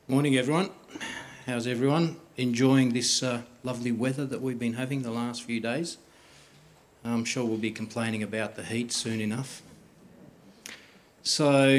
Morning everyone. How's everyone? Enjoying this lovely weather that we've been having the last few days? I'm sure we'll be complaining about the heat soon enough. So,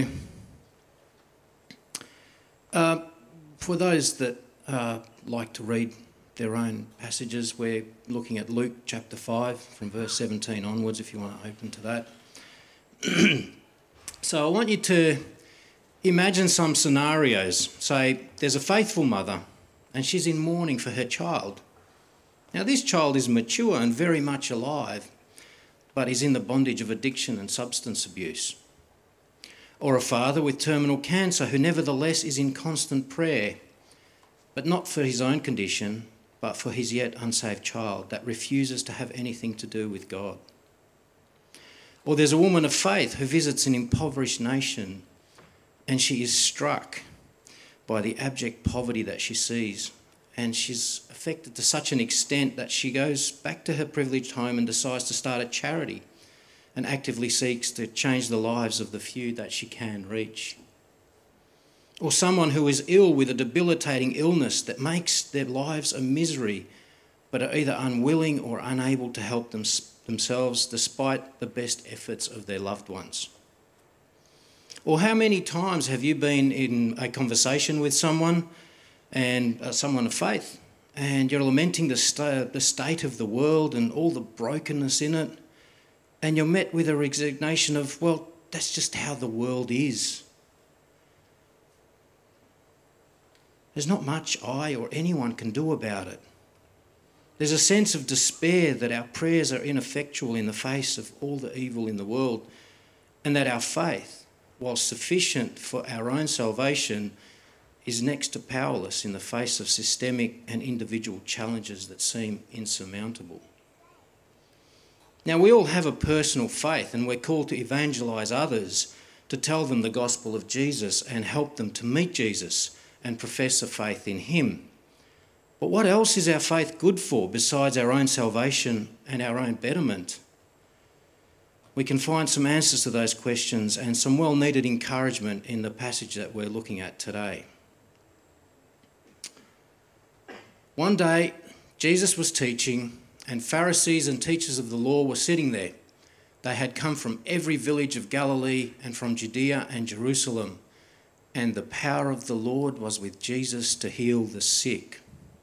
for those that like to read their own passages, we're looking at Luke chapter 5 from verse 17 onwards if you want to open to that. So I want you to imagine some scenarios. Say there's a faithful mother and she's in mourning for her child. Now this child is mature and very much alive, but is in the bondage of addiction and substance abuse. Or a father with terminal cancer who nevertheless is in constant prayer, but not for his own condition, but for his yet unsaved child that refuses to have anything to do with God. Or there's a woman of faith who visits an impoverished nation and she is struck by the abject poverty that she sees, and she's affected to such an extent that she goes back to her privileged home and decides to start a charity and actively seeks to change the lives of the few that she can reach. Or someone who is ill with a debilitating illness that makes their lives a misery, but are either unwilling or unable to help themselves despite the best efforts of their loved ones. Or how many times have you been in a conversation with someone and someone of faith, and you're lamenting the state of the world and all the brokenness in it, and you're met with a resignation of, well, that's just how the world is. There's not much I or anyone can do about it. There's a sense of despair that our prayers are ineffectual in the face of all the evil in the world, and that our faith, while sufficient for our own salvation, is next to powerless in the face of systemic and individual challenges that seem insurmountable. Now, we all have a personal faith, and we're called to evangelise others, to tell them the gospel of Jesus and help them to meet Jesus and profess a faith in him. But what else is our faith good for besides our own salvation and our own betterment? We can find some answers to those questions and some well-needed encouragement in the passage that we're looking at today. One day, Jesus was teaching, and Pharisees and teachers of the law were sitting there. They had come from every village of Galilee and from Judea and Jerusalem, and the power of the Lord was with Jesus to heal the sick.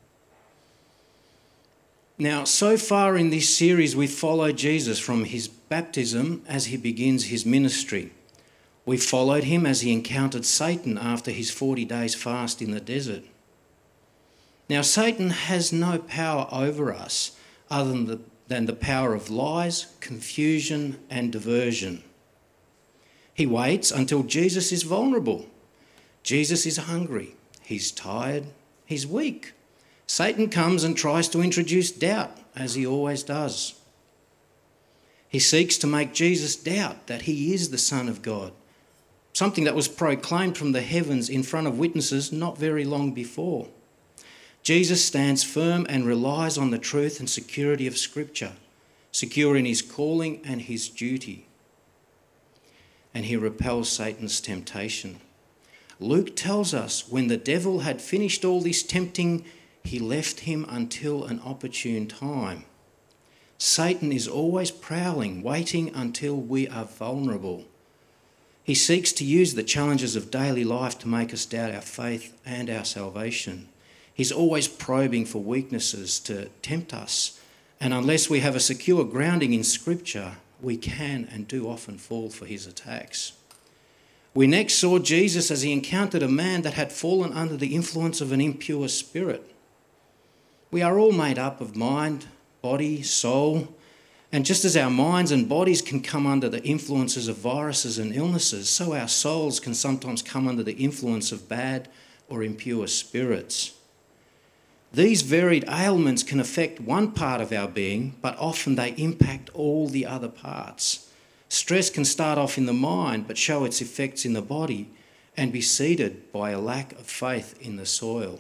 Now, so far in this series, we've followed Jesus from his baptism as he begins his ministry. We followed him as he encountered Satan after his 40 days fast in the desert. Now, Satan has no power over us other than the power of lies, confusion, and diversion. He waits until Jesus is vulnerable. Jesus is hungry, he's tired, he's weak. Satan comes and tries to introduce doubt, as he always does. He seeks to make Jesus doubt that he is the Son of God, something that was proclaimed from the heavens in front of witnesses not very long before. Jesus stands firm and relies on the truth and security of Scripture, secure in his calling and his duty. And he repels Satan's temptation. Luke tells us when the devil had finished all this tempting, he left him until an opportune time. Satan is always prowling, waiting until we are vulnerable. He seeks to use the challenges of daily life to make us doubt our faith and our salvation. He's always probing for weaknesses to tempt us, and unless we have a secure grounding in Scripture, we can and do often fall for his attacks. We next saw Jesus as he encountered a man that had fallen under the influence of an impure spirit. We are all made up of mind, body, soul, and just as our minds and bodies can come under the influences of viruses and illnesses, so our souls can sometimes come under the influence of bad or impure spirits. These varied ailments can affect one part of our being, but often they impact all the other parts. Stress can start off in the mind, but show its effects in the body and be seeded by a lack of faith in the soul.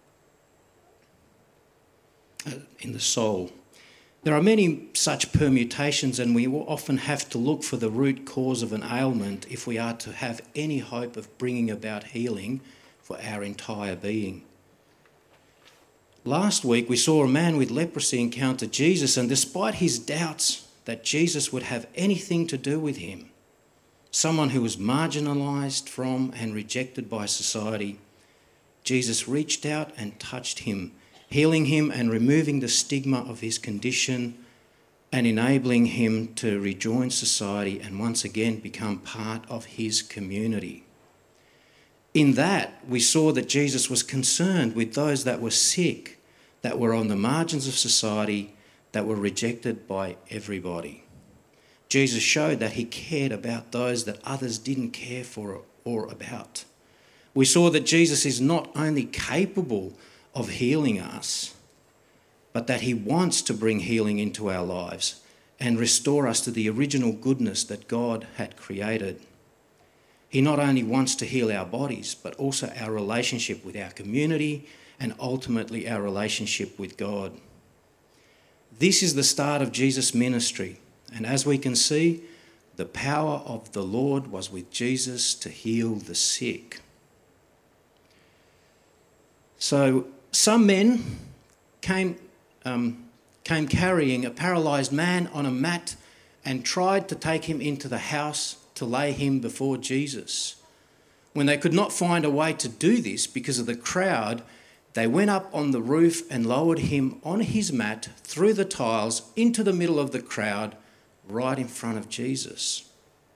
In the soul. There are many such permutations, and we will often have to look for the root cause of an ailment if we are to have any hope of bringing about healing for our entire being. Last week we saw a man with leprosy encounter Jesus, and despite his doubts that Jesus would have anything to do with him, someone who was marginalised from and rejected by society, Jesus reached out and touched him, healing him and removing the stigma of his condition and enabling him to rejoin society and once again become part of his community. In that, we saw that Jesus was concerned with those that were sick, that were on the margins of society, that were rejected by everybody. Jesus showed that he cared about those that others didn't care for or about. We saw that Jesus is not only capable of healing us, but that he wants to bring healing into our lives and restore us to the original goodness that God had created. He not only wants to heal our bodies, but also our relationship with our community and ultimately our relationship with God. This is the start of Jesus' ministry, and as we can see, the power of the Lord was with Jesus to heal the sick. So some men came carrying a paralysed man on a mat and tried to take him into the house to lay him before Jesus. When they could not find a way to do this because of the crowd, they went up on the roof and lowered him on his mat through the tiles into the middle of the crowd, right in front of Jesus.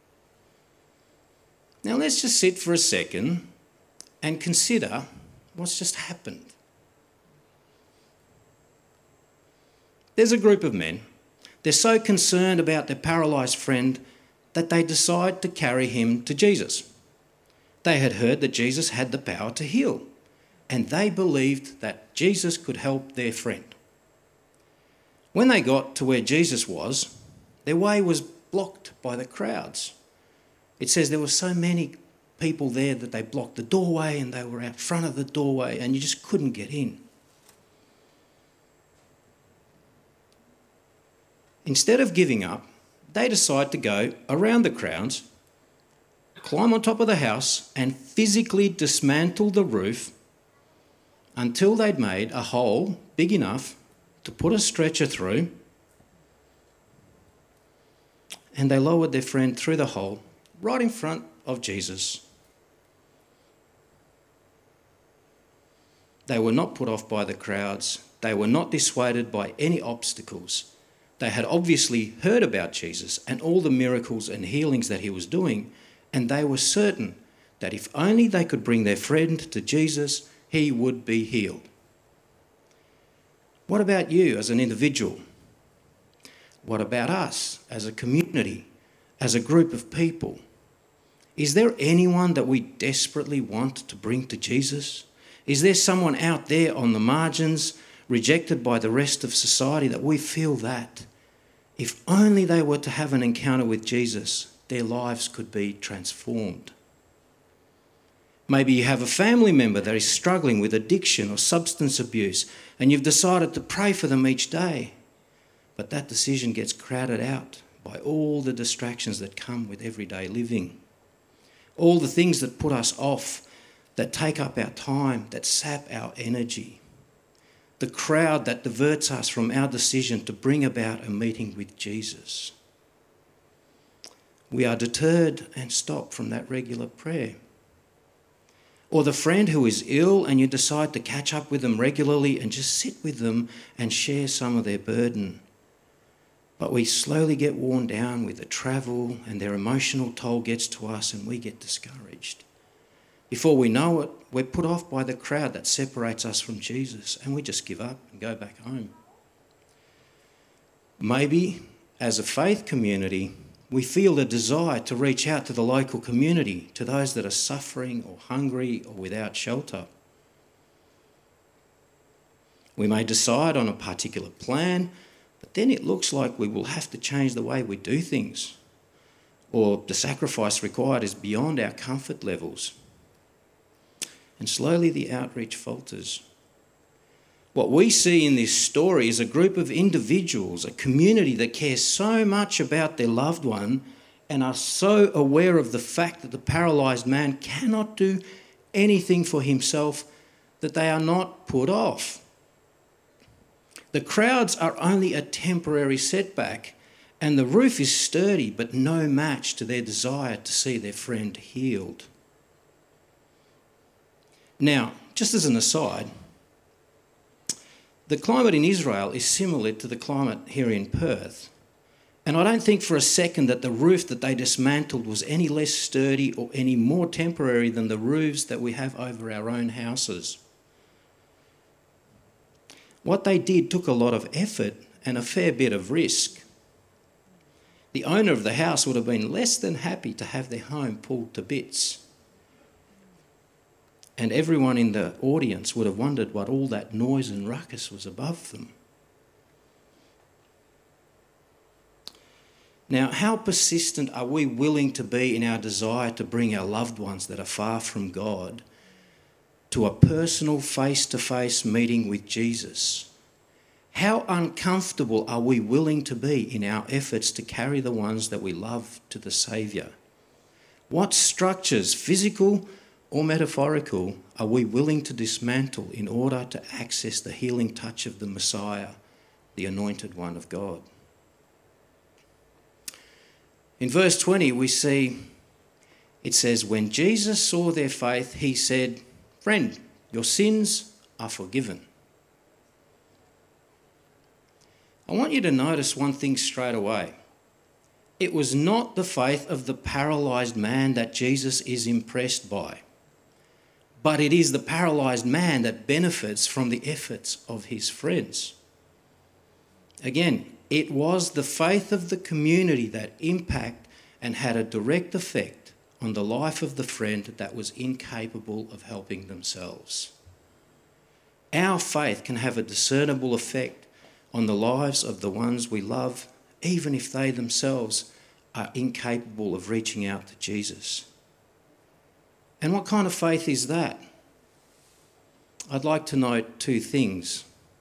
Now let's just sit for a second and consider what's just happened. There's a group of men. They're so concerned about their paralysed friend that they decide to carry him to Jesus. They had heard that Jesus had the power to heal, and they believed that Jesus could help their friend. When they got to where Jesus was, their way was blocked by the crowds. It says there were so many people there that they blocked the doorway, and they were out front of the doorway and you just couldn't get in. Instead of giving up, they decide to go around the crowds, climb on top of the house and physically dismantle the roof until they'd made a hole big enough to put a stretcher through, and they lowered their friend through the hole right in front of Jesus. They were not put off by the crowds. They were not dissuaded by any obstacles. They had obviously heard about Jesus and all the miracles and healings that he was doing, and they were certain that if only they could bring their friend to Jesus, he would be healed. What about you as an individual? What about us as a community, as a group of people? Is there anyone that we desperately want to bring to Jesus? Is there someone out there on the margins, rejected by the rest of society, that we feel that if only they were to have an encounter with Jesus, their lives could be transformed? Maybe you have a family member that is struggling with addiction or substance abuse, and you've decided to pray for them each day, but that decision gets crowded out by all the distractions that come with everyday living, all the things that put us off, that take up our time, that sap our energy, the crowd that diverts us from our decision to bring about a meeting with Jesus. We are deterred and stop from that regular prayer. Or the friend who is ill and you decide to catch up with them regularly and just sit with them and share some of their burden. But we slowly get worn down with the travel, and their emotional toll gets to us and we get discouraged. Before we know it, we're put off by the crowd that separates us from Jesus, and we just give up and go back home. Maybe, as a faith community, we feel a desire to reach out to the local community, to those that are suffering or hungry or without shelter. We may decide on a particular plan, but then it looks like we will have to change the way we do things, or the sacrifice required is beyond our comfort levels. And slowly the outreach falters. What we see in this story is a group of individuals, a community that cares so much about their loved one and are so aware of the fact that the paralysed man cannot do anything for himself, that they are not put off. The crowds are only a temporary setback, and the roof is sturdy, but no match to their desire to see their friend healed. Now, just as an aside, the climate in Israel is similar to the climate here in Perth. And I don't think for a second that the roof that they dismantled was any less sturdy or any more temporary than the roofs that we have over our own houses. What they did took a lot of effort and a fair bit of risk. The owner of the house would have been less than happy to have their home pulled to bits. And everyone in the audience would have wondered what all that noise and ruckus was above them. Now, how persistent are we willing to be in our desire to bring our loved ones that are far from God to a personal face-to-face meeting with Jesus? How uncomfortable are we willing to be in our efforts to carry the ones that we love to the Saviour? What structures, physical or metaphorical, are we willing to dismantle in order to access the healing touch of the Messiah, the Anointed One of God? In verse 20 we see, it says, when Jesus saw their faith, he said, "Friend, your sins are forgiven." I want you to notice one thing straight away. It was not the faith of the paralysed man that Jesus is impressed by, but it is the paralysed man that benefits from the efforts of his friends. Again, it was the faith of the community that impacted and had a direct effect on the life of the friend that was incapable of helping themselves. Our faith can have a discernible effect on the lives of the ones we love, even if they themselves are incapable of reaching out to Jesus. And what kind of faith is that? I'd like to note two things.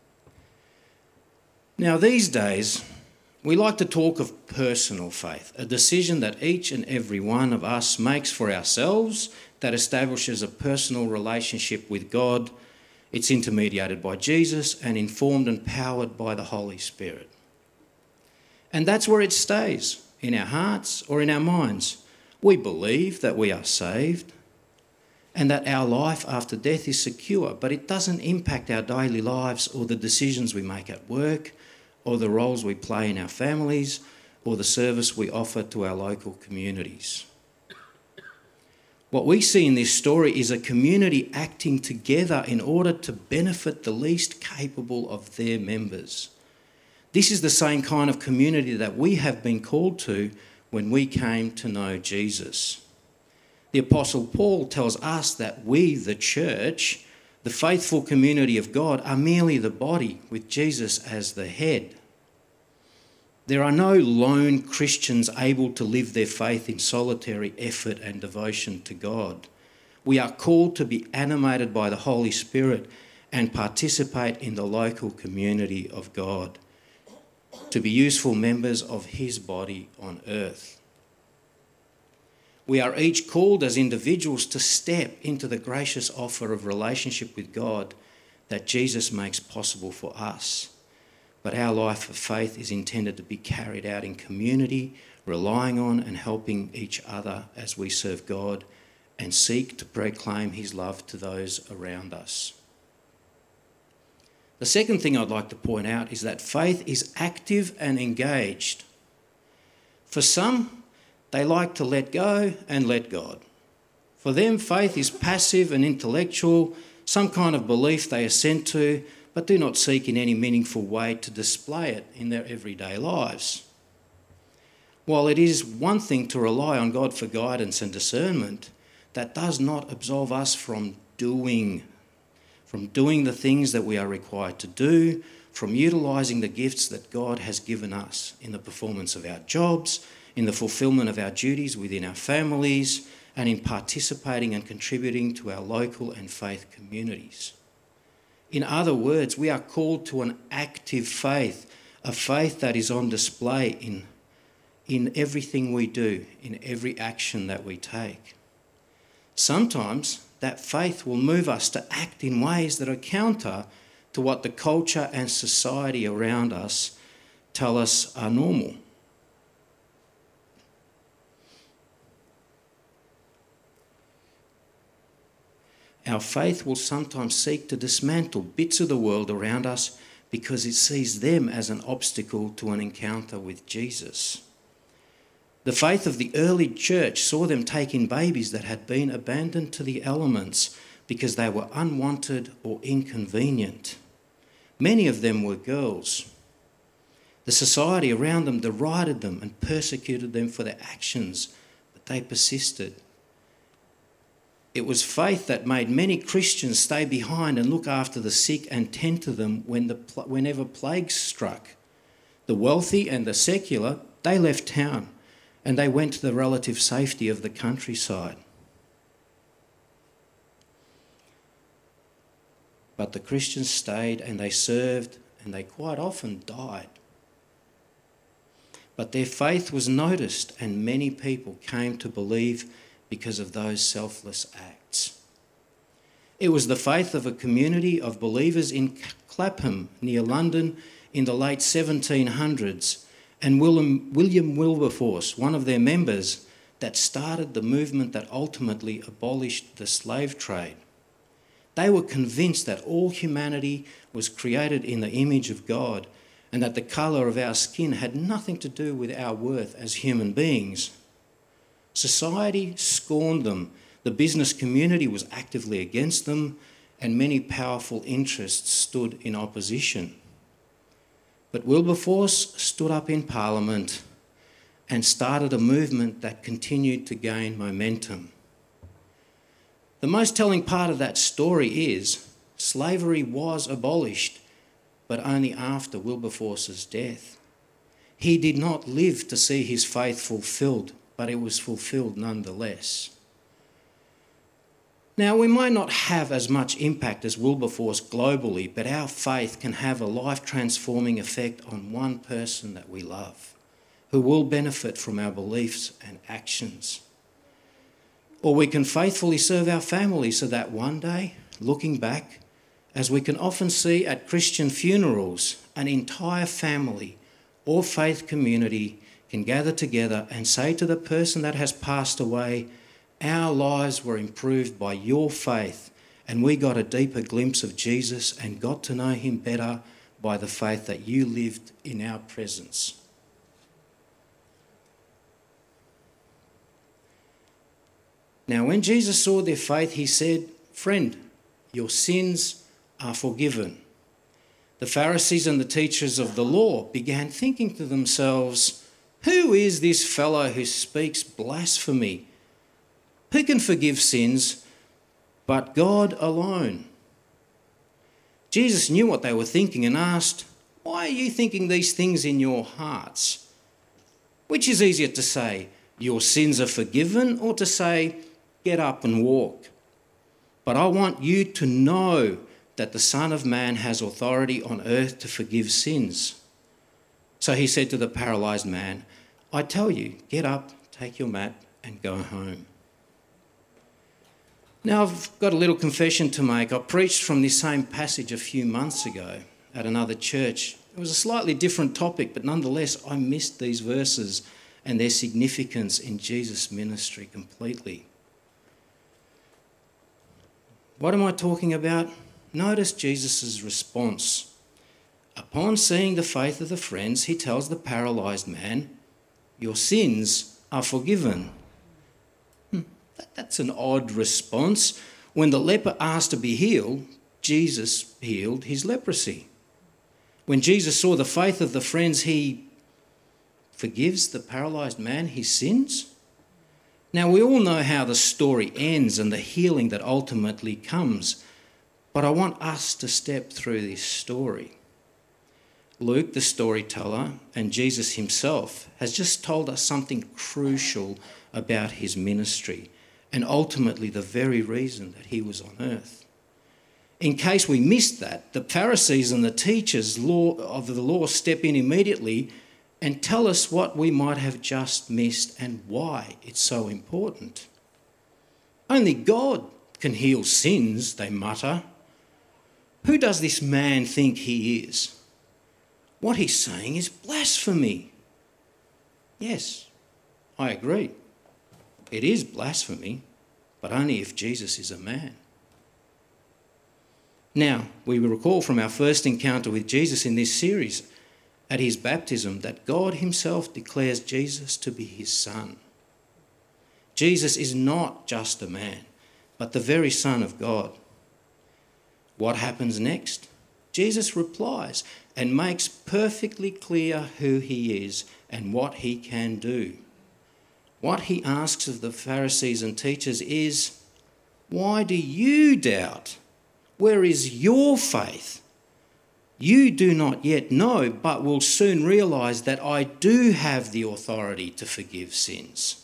Now, these days, we like to talk of personal faith, a decision that each and every one of us makes for ourselves that establishes a personal relationship with God. It's intermediated by Jesus and informed and powered by the Holy Spirit. And that's where it stays, in our hearts or in our minds. We believe that we are saved and that our life after death is secure, but it doesn't impact our daily lives or the decisions we make at work or the roles we play in our families or the service we offer to our local communities. What we see in this story is a community acting together in order to benefit the least capable of their members. This is the same kind of community that we have been called to when we came to know Jesus. The Apostle Paul tells us that we, the church, the faithful community of God, are merely the body with Jesus as the head. There are no lone Christians able to live their faith in solitary effort and devotion to God. We are called to be animated by the Holy Spirit and participate in the local community of God, to be useful members of his body on earth. We are each called as individuals to step into the gracious offer of relationship with God that Jesus makes possible for us. But our life of faith is intended to be carried out in community, relying on and helping each other as we serve God and seek to proclaim his love to those around us. The second thing I'd like to point out is that faith is active and engaged. For some, they like to let go and let God. For them, faith is passive and intellectual, some kind of belief they assent to, but do not seek in any meaningful way to display it in their everyday lives. While it is one thing to rely on God for guidance and discernment, that does not absolve us from doing the things that we are required to do, from utilising the gifts that God has given us in the performance of our jobs, in the fulfilment of our duties within our families, and in participating and contributing to our local and faith communities. In other words, we are called to an active faith, a faith that is on display in everything we do, in every action that we take. Sometimes that faith will move us to act in ways that are counter to what the culture and society around us tell us are normal. Our faith will sometimes seek to dismantle bits of the world around us because it sees them as an obstacle to an encounter with Jesus. The faith of the early church saw them take in babies that had been abandoned to the elements because they were unwanted or inconvenient. Many of them were girls. The society around them derided them and persecuted them for their actions, but they persisted. It was faith that made many Christians stay behind and look after the sick and tend to them whenever plagues struck. The wealthy and the secular, they left town and they went to the relative safety of the countryside. But the Christians stayed and they served and they quite often died. But their faith was noticed and many people came to believe because of those selfless acts. It was the faith of a community of believers in Clapham, near London, in the late 1700s, and William Wilberforce, one of their members, that started the movement that ultimately abolished the slave trade. They were convinced that all humanity was created in the image of God and that the colour of our skin had nothing to do with our worth as human beings. Society scorned them, the business community was actively against them, and many powerful interests stood in opposition. But Wilberforce stood up in Parliament and started a movement that continued to gain momentum. The most telling part of that story is slavery was abolished, but only after Wilberforce's death. He did not live to see his faith fulfilled, but it was fulfilled nonetheless. Now, we might not have as much impact as Wilberforce globally, but our faith can have a life-transforming effect on one person that we love, who will benefit from our beliefs and actions. Or we can faithfully serve our family so that one day, looking back, as we can often see at Christian funerals, an entire family or faith community can gather together and say to the person that has passed away, "Our lives were improved by your faith, and we got a deeper glimpse of Jesus and got to know him better by the faith that you lived in our presence." Now, when Jesus saw their faith, he said, "Friend, your sins are forgiven." The Pharisees and the teachers of the law began thinking to themselves, "Who is this fellow who speaks blasphemy? Who can forgive sins but God alone?" Jesus knew what they were thinking and asked, "Why are you thinking these things in your hearts? Which is easier to say, 'Your sins are forgiven,' or to say, 'Get up and walk'? But I want you to know that the Son of Man has authority on earth to forgive sins." So he said to the paralysed man, "I tell you, get up, take your mat and go home." Now, I've got a little confession to make. I preached from this same passage a few months ago at another church. It was a slightly different topic, but nonetheless, I missed these verses and their significance in Jesus' ministry completely. What am I talking about? Notice Jesus' response. Upon seeing the faith of the friends, he tells the paralysed man, "Your sins are forgiven." That's an odd response. When the leper asked to be healed, Jesus healed his leprosy. When Jesus saw the faith of the friends, he forgives the paralysed man his sins. Now, we all know how the story ends and the healing that ultimately comes, but I want us to step through this story. Luke, the storyteller, and Jesus himself has just told us something crucial about his ministry and ultimately the very reason that he was on earth. In case we missed that, the Pharisees and the teachers of the law step in immediately and tell us what we might have just missed and why it's so important. Only God can heal sins, they mutter. Who does this man think he is? What he's saying is blasphemy. Yes, I agree. It is blasphemy, but only if Jesus is a man. Now, we recall from our first encounter with Jesus in this series, at his baptism, that God himself declares Jesus to be his Son. Jesus is not just a man, but the very Son of God. What happens next? Jesus replies and makes perfectly clear who he is and what he can do. What he asks of the Pharisees and teachers is, "Why do you doubt? Where is your faith? You do not yet know, but will soon realise that I do have the authority to forgive sins."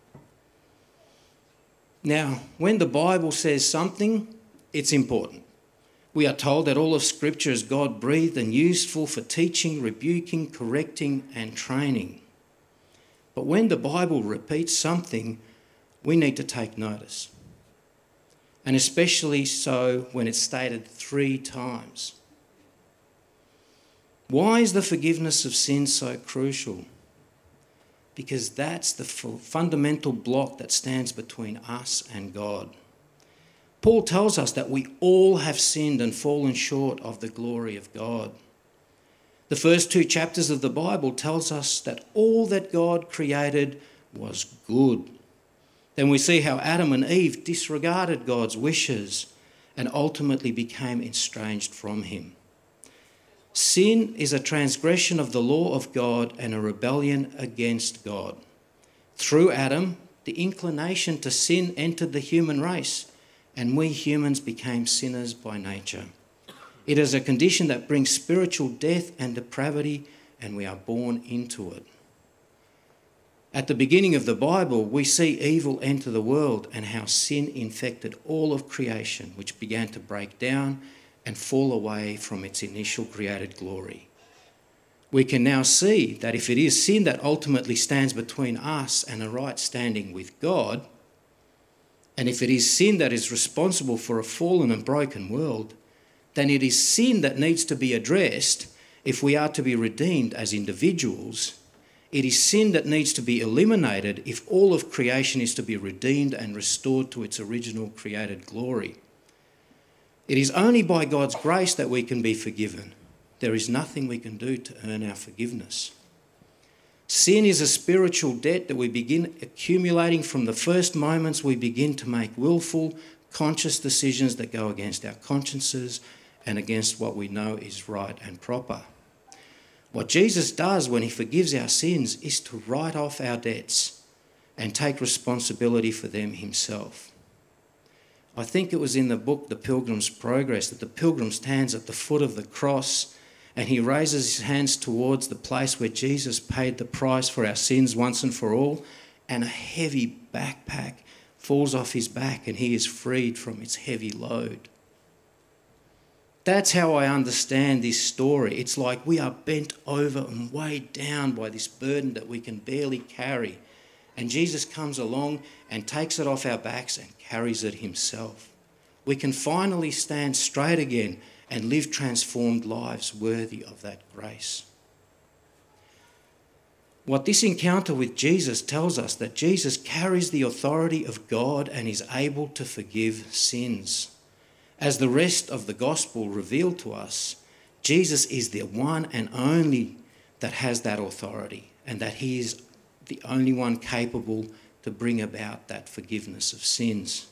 Now, when the Bible says something, it's important. We are told that all of Scripture is God-breathed and useful for teaching, rebuking, correcting and training. But when the Bible repeats something, we need to take notice. And especially so when it's stated 3 times. Why is the forgiveness of sins so crucial? Because that's the fundamental block that stands between us and God. Paul tells us that we all have sinned and fallen short of the glory of God. The first 2 chapters of the Bible tells us that all that God created was good. Then we see how Adam and Eve disregarded God's wishes and ultimately became estranged from him. Sin is a transgression of the law of God and a rebellion against God. Through Adam, the inclination to sin entered the human race, and we humans became sinners by nature. It is a condition that brings spiritual death and depravity, and we are born into it. At the beginning of the Bible, we see evil enter the world and how sin infected all of creation, which began to break down and fall away from its initial created glory. We can now see that if it is sin that ultimately stands between us and a right standing with God, and if it is sin that is responsible for a fallen and broken world, then it is sin that needs to be addressed if we are to be redeemed as individuals. It is sin that needs to be eliminated if all of creation is to be redeemed and restored to its original created glory. It is only by God's grace that we can be forgiven. There is nothing we can do to earn our forgiveness. Sin is a spiritual debt that we begin accumulating from the first moments we begin to make willful, conscious decisions that go against our consciences and against what we know is right and proper. What Jesus does when he forgives our sins is to write off our debts and take responsibility for them himself. I think it was in the book The Pilgrim's Progress that the pilgrim stands at the foot of the cross and he raises his hands towards the place where Jesus paid the price for our sins once and for all, and a heavy backpack falls off his back and he is freed from its heavy load. That's how I understand this story. It's like we are bent over and weighed down by this burden that we can barely carry. And Jesus comes along and takes it off our backs and carries it himself. We can finally stand straight again and live transformed lives worthy of that grace. What this encounter with Jesus tells us that Jesus carries the authority of God and is able to forgive sins. As the rest of the gospel revealed to us, Jesus is the one and only that has that authority, and that he is the only one capable to bring about that forgiveness of sins.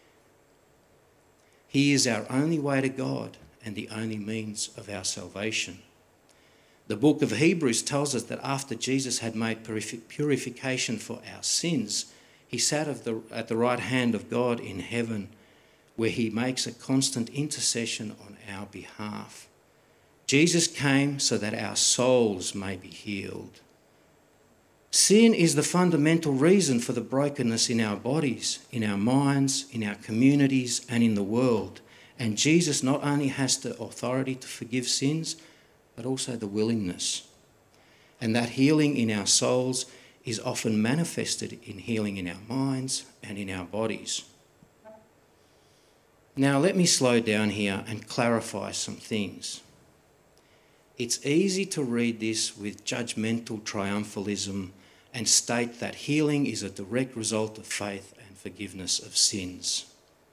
He is our only way to God and the only means of our salvation. The book of Hebrews tells us that after Jesus had made purification for our sins, he sat at the right hand of God in heaven, where he makes a constant intercession on our behalf. Jesus came so that our souls may be healed. Sin is the fundamental reason for the brokenness in our bodies, in our minds, in our communities, and in the world. And Jesus not only has the authority to forgive sins, but also the willingness. And that healing in our souls is often manifested in healing in our minds and in our bodies. Now let me slow down here and clarify some things. It's easy to read this with judgmental triumphalism and state that healing is a direct result of faith and forgiveness of sins.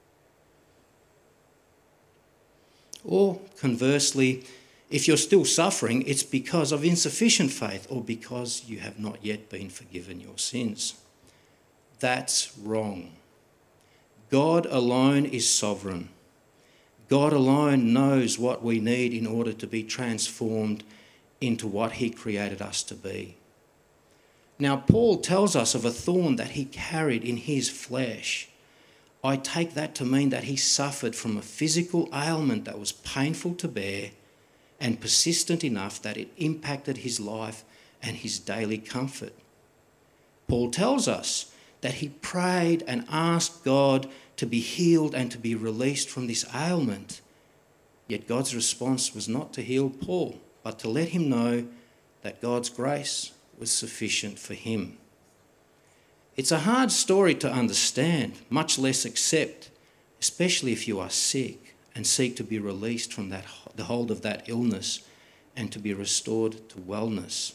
Or conversely, if you're still suffering, it's because of insufficient faith or because you have not yet been forgiven your sins. That's wrong. God alone is sovereign. God alone knows what we need in order to be transformed into what he created us to be. Now, Paul tells us of a thorn that he carried in his flesh. I take that to mean that he suffered from a physical ailment that was painful to bear and persistent enough that it impacted his life and his daily comfort. Paul tells us that he prayed and asked God to be healed and to be released from this ailment. Yet God's response was not to heal Paul, but to let him know that God's grace was sufficient for him. It's a hard story to understand, much less accept, especially if you are sick and seek to be released from the hold of that illness and to be restored to wellness.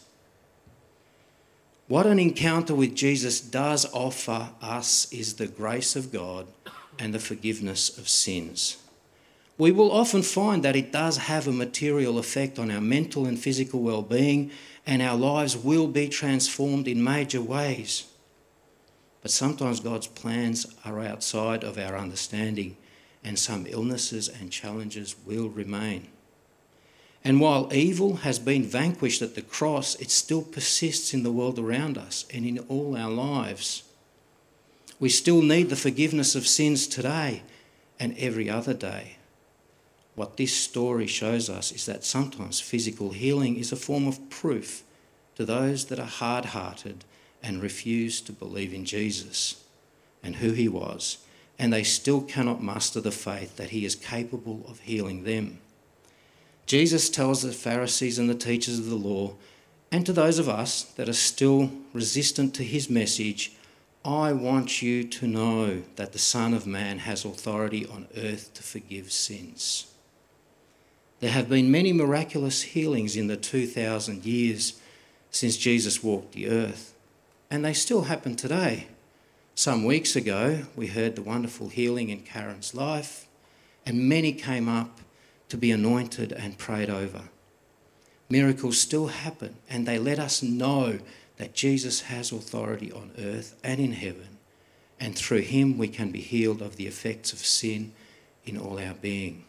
What an encounter with Jesus does offer us is the grace of God and the forgiveness of sins. We will often find that it does have a material effect on our mental and physical well-being, and our lives will be transformed in major ways. But sometimes God's plans are outside of our understanding, and some illnesses and challenges will remain. And while evil has been vanquished at the cross, it still persists in the world around us and in all our lives. We still need the forgiveness of sins today and every other day. What this story shows us is that sometimes physical healing is a form of proof to those that are hard-hearted and refuse to believe in Jesus and who he was, and they still cannot muster the faith that he is capable of healing them. Jesus tells the Pharisees and the teachers of the law, and to those of us that are still resistant to his message, I want you to know that the Son of Man has authority on earth to forgive sins. There have been many miraculous healings in the 2,000 years since Jesus walked the earth, and they still happen today. Some weeks ago, we heard the wonderful healing in Karen's life, and many came up to be anointed and prayed over. Miracles still happen, and they let us know that Jesus has authority on earth and in heaven, and through him we can be healed of the effects of sin in all our being.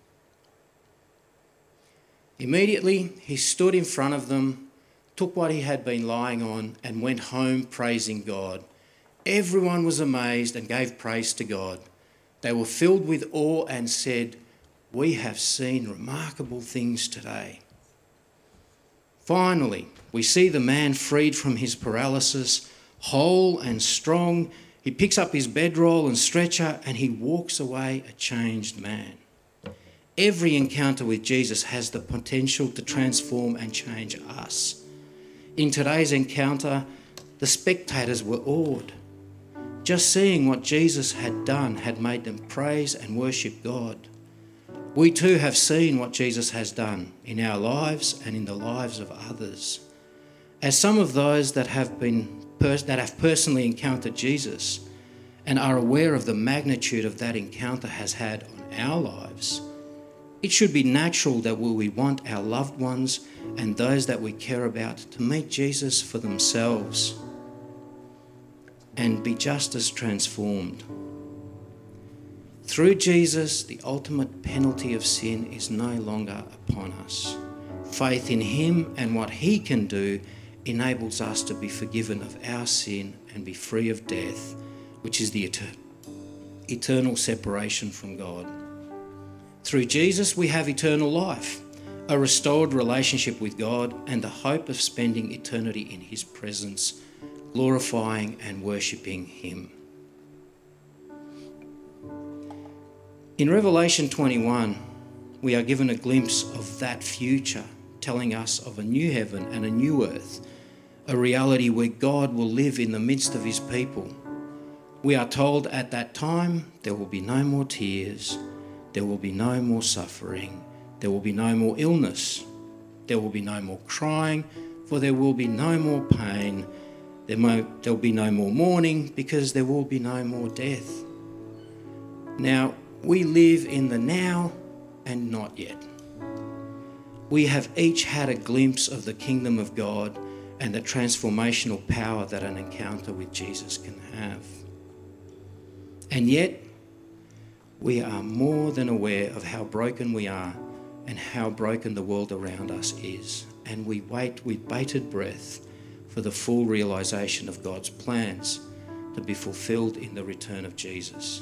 Immediately, he stood in front of them, took what he had been lying on, and went home praising God. Everyone was amazed and gave praise to God. They were filled with awe and said, "We have seen remarkable things today." Finally, we see the man freed from his paralysis, whole and strong. He picks up his bedroll and stretcher and he walks away a changed man. Every encounter with Jesus has the potential to transform and change us. In today's encounter, the spectators were awed. Just seeing what Jesus had done had made them praise and worship God. We too have seen what Jesus has done in our lives and in the lives of others. As some of those that have personally encountered Jesus and are aware of the magnitude of that encounter has had on our lives, it should be natural that we want our loved ones and those that we care about to meet Jesus for themselves and be just as transformed. Through Jesus, the ultimate penalty of sin is no longer upon us. Faith in him and what he can do enables us to be forgiven of our sin and be free of death, which is the eternal separation from God. Through Jesus, we have eternal life, a restored relationship with God, and the hope of spending eternity in his presence, glorifying and worshipping him. In Revelation 21, we are given a glimpse of that future, telling us of a new heaven and a new earth, a reality where God will live in the midst of his people. We are told at that time there will be no more tears, there will be no more suffering, there will be no more illness, there will be no more crying, for there will be no more pain, there will be no more mourning, because there will be no more death. Now, we live in the now and not yet. We have each had a glimpse of the kingdom of God and the transformational power that an encounter with Jesus can have. And yet, we are more than aware of how broken we are and how broken the world around us is. And we wait with bated breath for the full realisation of God's plans to be fulfilled in the return of Jesus.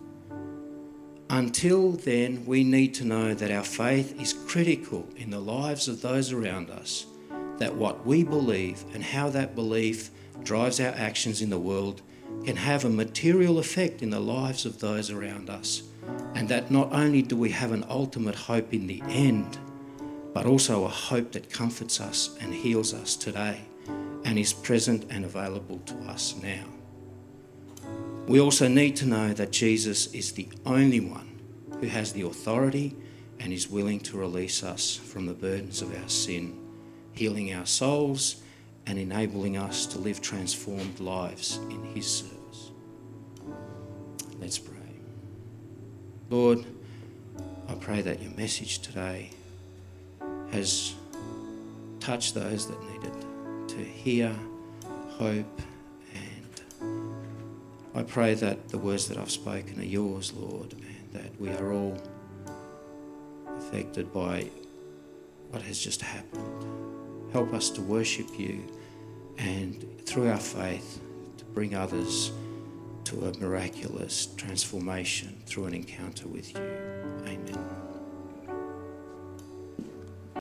Until then, we need to know that our faith is critical in the lives of those around us, that what we believe and how that belief drives our actions in the world can have a material effect in the lives of those around us, and that not only do we have an ultimate hope in the end, but also a hope that comforts us and heals us today and is present and available to us now. We also need to know that Jesus is the only one who has the authority and is willing to release us from the burdens of our sin, healing our souls and enabling us to live transformed lives in his service. Let's pray. Lord, I pray that your message today has touched those that needed to hear hope, and I pray that the words that I've spoken are yours, Lord, and that we are all affected by what has just happened. Help us to worship you and through our faith to bring others to a miraculous transformation through an encounter with you. Amen.